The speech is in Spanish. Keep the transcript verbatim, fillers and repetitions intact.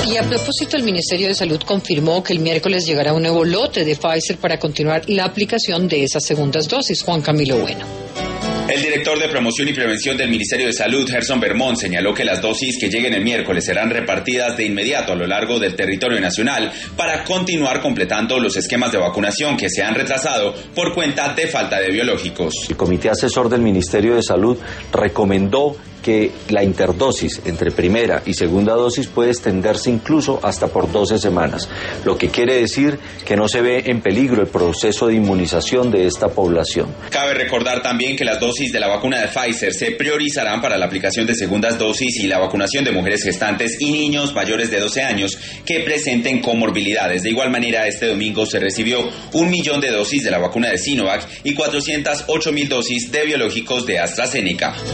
Y a propósito, el Ministerio de Salud confirmó que el miércoles llegará un nuevo lote de Pfizer para continuar la aplicación de esas segundas dosis. Juan Camilo Bueno. El director de Promoción y Prevención del Ministerio de Salud, Gerson Vermont, señaló que las dosis que lleguen el miércoles serán repartidas de inmediato a lo largo del territorio nacional para continuar completando los esquemas de vacunación que se han retrasado por cuenta de falta de biológicos. El Comité Asesor del Ministerio de Salud recomendó que la interdosis entre primera y segunda dosis puede extenderse incluso hasta por doce semanas, lo que quiere decir que no se ve en peligro el proceso de inmunización de esta población. Cabe recordar también que las dosis de la vacuna de Pfizer se priorizarán para la aplicación de segundas dosis y la vacunación de mujeres gestantes y niños mayores de doce años que presenten comorbilidades. De igual manera, este domingo se recibió un millón de dosis de la vacuna de Sinovac y cuatrocientas ocho mil dosis de biológicos de AstraZeneca.